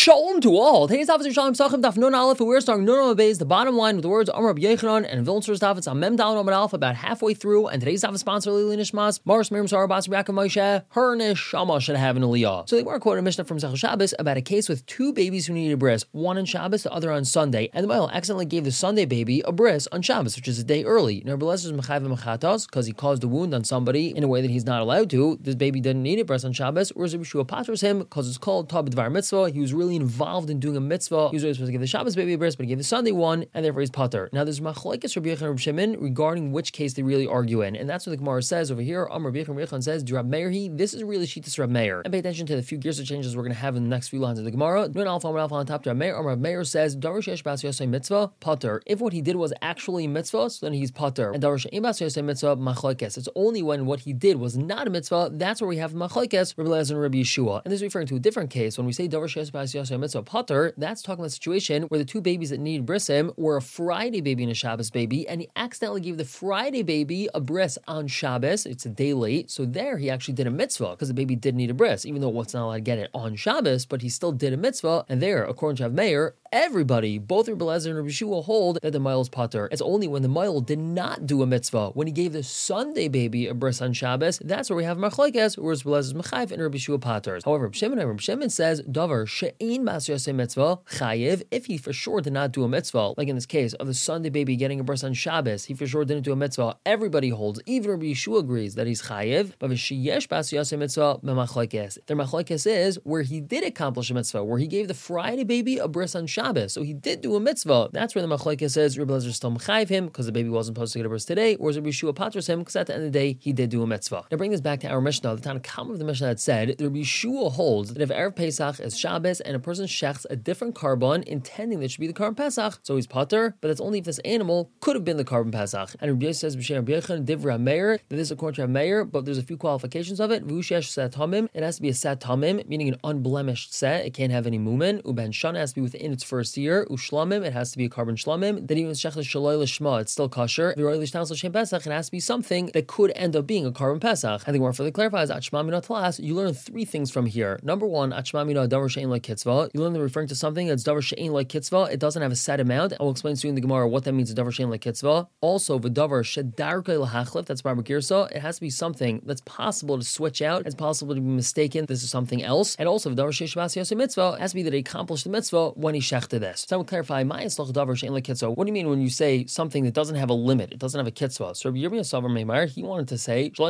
Shalom to all. Today's Daf is Shalom Sachem Daf Nun Aleph, and we're starting Nun Aleph Beis, the bottom line with the words Amar Rabbi Yechanan and Vilnser's Daf. It's on Mem Daled Amar Aleph, about halfway through, and today's Daf is sponsored Lili Nishmas, Mars Miriam Sarah Bas Yaakov Moshe, her Neshama should have an Aliyah. So they were quoting a Mishnah from Zechel Shabbos about a case with two babies who needed a bris, one on Shabbos, the other on Sunday, and the male accidentally gave the Sunday baby a bris on Shabbos, which is a day early. Now, Rebbe Elazar is Mechayev Mechatos because he caused a wound on somebody in a way that he's not allowed to. This baby didn't need a bris on Shabbos, whereas Rabbi Shua paters him because it's called Tab Dvar Mitzvah. He was really involved in doing a mitzvah. He was really supposed to give the Shabbos baby a bris, but he gave the Sunday one, and therefore he's pater. Now there's machlokes Rabbi Yechanan and Rabbi Shimon regarding which case they really argue in, and that's what the Gemara says over here. Rabbi Yechanan says, "Do Rabbi Meir he?" This is really Shittas Rabbi Meir. And pay attention to the few gears of changes we're going to have in the next few lines of the Gemara. Nun Alpha on top. Rabbi Meir. Rabbi Meir says, "Darash yesh bas yosei mitzvah pater." If what he did was actually mitzvah, so then he's pater. And darash ein bas yosei mitzvah machlokes. It's only when what he did was not a mitzvah that's where we have machlokes Rabbi Elazar and Rabbi Yeshua. And this is referring to a different case. When we say darash yesh bas yosei mitzvah pater, that's talking about a situation where the two babies that needed brisim were a Friday baby and a Shabbos baby, and he accidentally gave the Friday baby a bris on Shabbos. It's a day late, so there he actually did a mitzvah because the baby did need a bris, even though it was not allowed to get it on Shabbos, but he still did a mitzvah. And there, according to Rav Meir, everybody, both Rabbi Elazar and Rabbi Shua, hold that the mile is pater. It's only when the mile did not do a mitzvah, when he gave the Sunday baby a bris on Shabbos, that's where we have machlokes, whereas Rabbi Elazar's mechayev and Rabbi Shua paters. However, Rabbi Shimon says, davar she'ein bas yosei mitzvah chayev. If he for sure did not do a mitzvah, like in this case of the Sunday baby getting a bris on Shabbos, he for sure didn't do a mitzvah. Everybody holds, even Rabbi Yeshua agrees that he's chayev. But v'sheyesh bas yosei mitzvah b'machlokes. Their machlokes is where he did accomplish a mitzvah, where he gave the Friday baby a bris on Shabbos, so he did do a mitzvah. That's where the machlokes says Rabbi Elazar still mechayev him because the baby wasn't supposed to get a bris today, whereas Rabbi Yeshua paters him because at the end of the day he did do a mitzvah. Now bring this back to our Mishnah, the Tanna Kama of the Mishnah that said that Rabbi Yeshua holds that if Erev Pesach is Shabbos and a person shechs a different carbon intending that it should be the carbon Pesach, so he's pater, but that's only if this animal could have been the carbon Pesach. And Rabbi Yosef says B'Shem Rabbi Yechanan Div Rav Meir, that this is according to Rav Meir, but there's a few qualifications of it. V'ushesh set tamim, it has to be a set tamim, meaning an unblemished set. It can't have any mumen. Uben shana has to be within its first year. Ushlamim, it has to be a carbon shlamim. Then even shechus shaloi l'shma, it's still kosher. V'roi l'shnas l'shem Pesach, it has to be something that could end up being a carbon Pesach. I think more further clarifies Achma Mina Tlas. You learn three things from here. Number one, Achma Mina davar she'ein like kitzvah. You learn that referring to something that's davar she'ein like kitzvah, it doesn't have a set amount. I will explain soon in the Gemara what that means. Davar she'ein like kitzvah. Also, v'davar she'darkei lahachlif. That's Baba Girsa. It has to be something that's possible to switch out. It's possible to be mistaken. This is something else. And also, v'davar she'esh bas yosei mitzvah. It has to be that he accomplished the mitzvah when he shechted this. So I will clarify. Ma'aslach davar she'ein like kitzvah. What do you mean when you say something that doesn't have a limit? It doesn't have a kitzvah. So Rabbi Yirmiyah Savar Meimar, he wanted to say the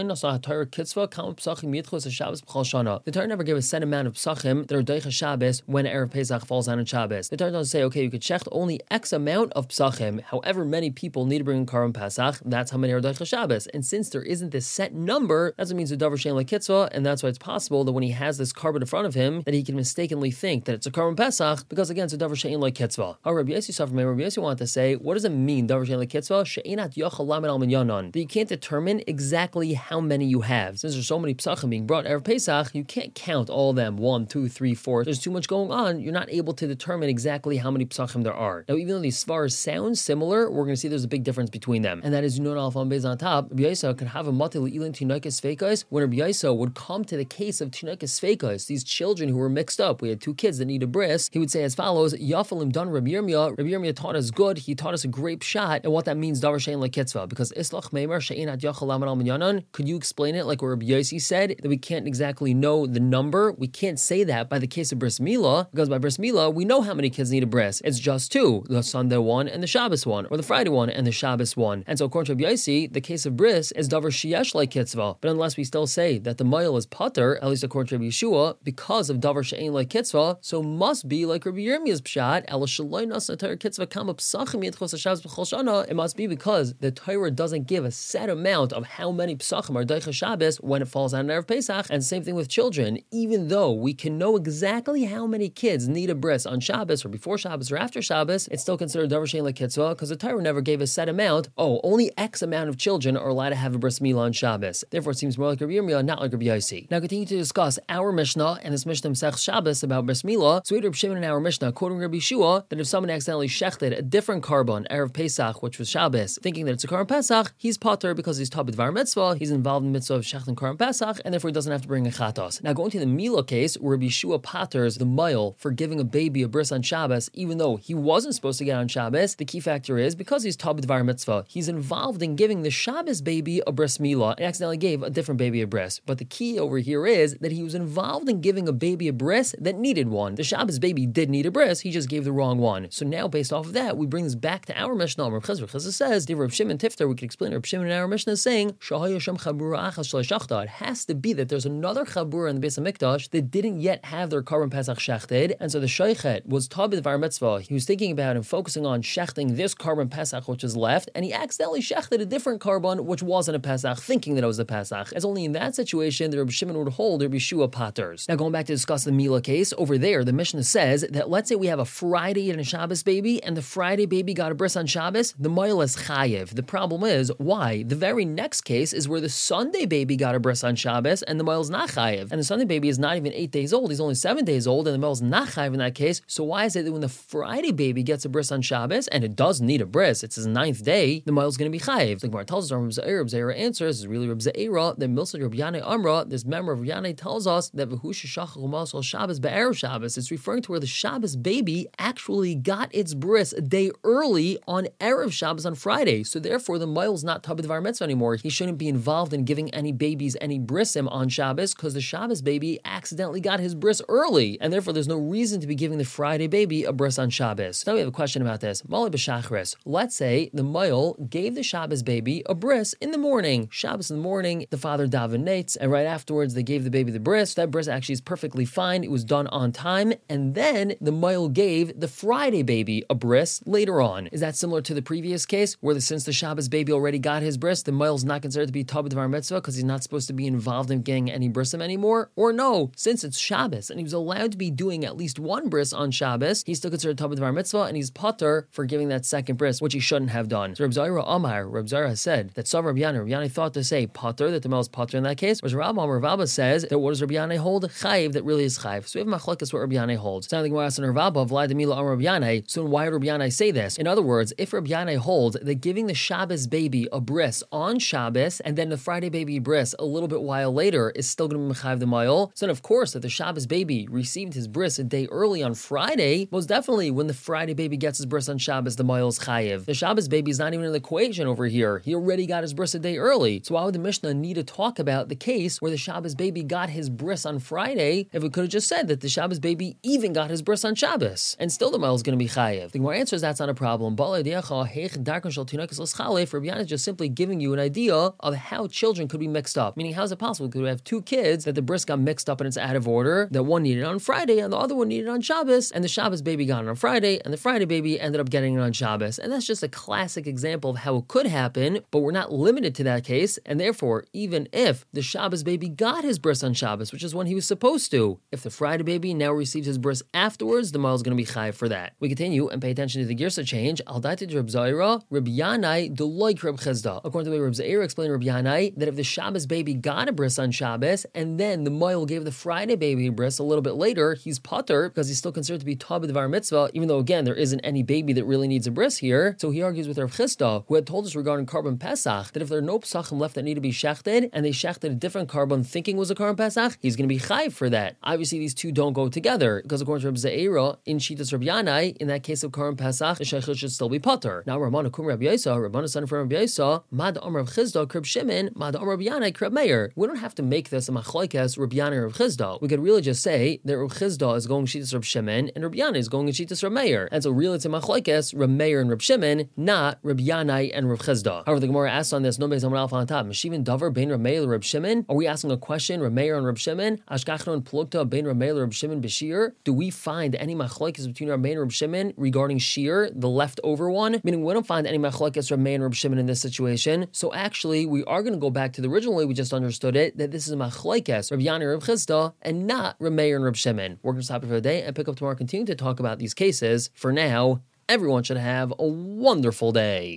Torah never gave a set amount of psachim that are doicha Shabbos when Erev Pesach falls on Shabbos. The Torah doesn't say, okay, you could shecht only X amount of psachim. However many people need to bring in Karban Pesach, that's how many are doicha Shabbos. And since there isn't this set number, that's what means the davar she'ein like kitzvah, and that's why it's possible that when he has this carbon in front of him, that he can mistakenly think that it's a Karban Pesach, because again, it's a davar she'ein like kitzvah. Our Rabbi Yossi Rabbi Yossi wanted to say, what does it mean, davar she'ein like kitzvah? She'einat yachal lamed al minyanon. That you can't determine exactly how many you have. Since there's so many psachim being brought Erev Pesach, you can't count all of them, 1, 2, 3, 4. There's too much going on. You're not able to determine exactly how many psachim there are. Now, even though these svaras sound similar, we're going to see there's a big difference between them. And that is, Nun Alpha on Beis on top, Rabbi Yosef could have a matil ilin tinaikas feikos. When Rabbi Yosef would come to the case of tinaikas feikos, these children who were mixed up, we had two kids that need a bris, he would say as follows, Yafalim done Rabbi Yirmiyah. Rabbi Yirmiyah taught us good. He taught us a grape shot, and what that means, davar she'ein like kitzvah, because islach meimar she'ein ad yachal lamed al minyanon. Could you explain it like what Rabbi Yossi said, that we can't exactly know the number? We can't say that by the case of bris milah, because by bris milah, we know how many kids need a bris. It's just two, the Sunday one and the Shabbos one, or the Friday one and the Shabbos one. And so according to Rabbi Yossi, the case of bris is davar sheyesh like kitzvah. But unless we still say that the mile is pater, at least according to Rabbi Yeshua, because of davar she'ein like kitzvah, so must be like Rabbi Yirmiyah's pshat, el shaloi nas atar kitzvah kama psachim yitchos hashavos b'chol shana. It must be because the Torah doesn't give a set amount of how many psachim are doicha Shabbos when it falls on Erev Pesach. And same thing with children. Even though we can know exactly how many kids need a bris on Shabbos or before Shabbos or after Shabbos, it's still considered davar she'ein like kitzvah because the Torah never gave a set amount. Oh, only X amount of children are allowed to have a bris milah on Shabbos. Therefore, it seems more like Rabbi Yirmiyah, not like Rabbi Yossi. Now, continue to discuss our Mishnah and this Mishnah Masech Shabbos about bris milah. So we had Rabbi Shimon in our Mishnah quoting Rabbi Shua that if someone accidentally shechted a different carbon, Erev Pesach, which was Shabbos, thinking that it's a Karban Pesach, he's pater because he's tabed var mitzvah, he's involved in the mitzvah of shechting Karban Pesach, and therefore he doesn't have to bring a chatos. Now going to the Mila case, where Rabbi Shua paters the mile for giving a baby a bris on Shabbos, even though he wasn't supposed to get on Shabbos, the key factor is because he's tabed var mitzvah, he's involved in giving the Shabbos baby a bris Mila and accidentally gave a different baby a bris. But the key over here is that he was involved in giving a baby a bris that needed one. The Shabbos baby did need a bris, he just gave the wrong one. So now based off of that, we bring this back to our Mishnah. Rav Chizra says, the Rav Shimon Tifter, we could explain Rav Shimon in our Mishnah is saying, it has to be that there's another chabura in the Beis HaMikdash that didn't yet have their Karban Pesach shechted, and so the Shoichet was tabed var mitzvah. He was thinking about and focusing on shechting this Karban Pesach which is left, and he accidentally shechted a different Karban which wasn't a Pesach, thinking that it was a Pesach. It's only in that situation that Rabbi Shimon would hold Rabbi Shua paters. Now going back to discuss the Mila case, over there the Mishnah says that let's say we have a Friday and a Shabbos baby, and the Friday baby got a bris on Shabbos, the mile is chayiv. The problem is, why? The very next case is where the Sunday baby got a bris on Shabbos, and the mile is not chayiv. And the Sunday baby is not even 8 days old, he's only 7 days old, and the mile is not chayiv in that case. So why is it that when the Friday baby gets a bris on Shabbos, and it does need a bris, it's his 9th day, the mile is going to be chayiv? The Gemara tells us, Reb Zeira answers, is really Reb Zeira, that Milsa Reb Yanai Amra, this member of Yanai tells us that Shabbos be'erev Shabbos, it's referring to where the Shabbos baby actually got its bris a day early on Erev Shabbos on Friday. So therefore the mile is not tabed var mitzvah anymore. He shouldn't be involved in giving any babies any brisim on Shabbos because the Shabbos baby accidentally got his bris early, and therefore there's no reason to be giving the Friday baby a bris on Shabbos. So now we have a question about this. Malay b'shachris. Let's say the mile gave the Shabbos baby a bris in the morning. Shabbos in the morning, the father davenates, and right afterwards they gave the baby the bris. That bris actually is perfectly fine. It was done on time, and then the mile gave the Friday baby a bris later on. Is that similar to the previous case, where since the Shabbos baby already got his bris, the mile is not considered to be tabed var mitzvah because he's not supposed to be involved in getting any brisim anymore? Or no, since it's Shabbos and he was allowed to be doing at least one bris on Shabbos, he's still considered tabed var mitzvah, and he's pater for giving that second bris, which he shouldn't have done. So Reb Zaira Amar, Reb Zaira has said that Sav Reb Yanai thought to say pater, that the mile is pater in that case, whereas Rav Amar Rabba says that what does Reb Yanai hold? Chayiv, that really is chayiv. So we have machlokes what Reb Yanai holds. Sounding like Gemara Rav Abba, Vlad Mila Amar Reb Yanai. So why would Reb Yanai say this? In other words, if Reb Yanai holds that giving the Shabbos baby a bris on Shabbos and then the Friday baby bris a little bit while later is still going to be mechayiv the mile, so then of course that the Shabbos baby received his bris a day early on Friday, most definitely when the Friday baby gets his bris on Shabbos, the mile is chayiv. The Shabbos baby is not even in the equation over here. He already got his bris a day early. So why would the Mishnah need to talk about the case where the Shabbos baby got his bris on Friday if it could have just said that the Shabbos baby even got his bris on Shabbos, and still the mile is going to be chayiv? The Gemara answers that's not a problem. Rabbi Yana is just simply giving you an idea of how children could be mixed up. Meaning, how is it possible? Could we have two kids that the bris got mixed up and it's out of order, that one needed on Friday and the other one needed on Shabbos, and the Shabbos baby got it on Friday and the Friday baby ended up getting it on Shabbos? And that's just a classic example of how it could happen, but we're not limited to that case, and therefore, even if the Shabbos baby got his bris on Shabbos, which is when he was supposed to, if the Friday baby now receives his bris afterwards, the mile is going to be chayiv for that. We continue and pay attention to the girsa change. Al daiti Reb Zaira, Reb Yanai, deloik Reb Chizda. According to the way Reb Zaira explained Reb Yanai, that if the Shabbos baby got a bris on Shabbos and then the mile gave the Friday baby a bris a little bit later, he's pater because he's still considered to be tabed var mitzvah, even though again there isn't any baby that really needs a bris here. So he argues with Reb Chizda, who had told us regarding Karban Pesach that if there are no pesachim left that need to be shechted and they shechted a different carbon thinking was a Karban Pesach, he's going to be chayiv for that. Obviously these two don't go together because according to Reb Zaira, in Shitas Reb Yanai, in that case of Karban Pesach, the shechit should still be pater. Now Ramana Kum Reb Yisa, Ramana son from Reb Yisa, Mad Amar Reb Chizda, Kreb Shimon, Mad Amar Reb Yanai, Kreb Meir. We don't have to make this a machlokes Reb Yanai Reb Chizda. We could really just say that Reb Chizda is going Shitas Reb Shimon and Reb Yanai is going in Shitas Reb Meir. And so really it's a machlokes Reb Meir and Reb Shimon, not Reb Yanai and Reb Chizda. However, the Gemara asks on this, no beis Amar Alpha on top, Meshivin Davar Bein Reb Meir Reb Shimon. Are we asking a question, Reb Meir and Reb Shimon? Ashkachnon Plukta Bein Reb Meir Reb Shimon B'Shir. Do we find any machlokes between Reb Meir and Reb Shimon regarding Shir, the leftover one? Meaning we don't find any machlokes Reb Meir and Reb Shimon in this situation. So actually, we are going to go back to the original way we just understood it, that this is a machlokes Reb Yanai and Reb Chizda, and not Reb Meir and Reb Shimon. We're going to stop it for the day and pick up tomorrow, continue to talk about these cases. For now, everyone should have a wonderful day.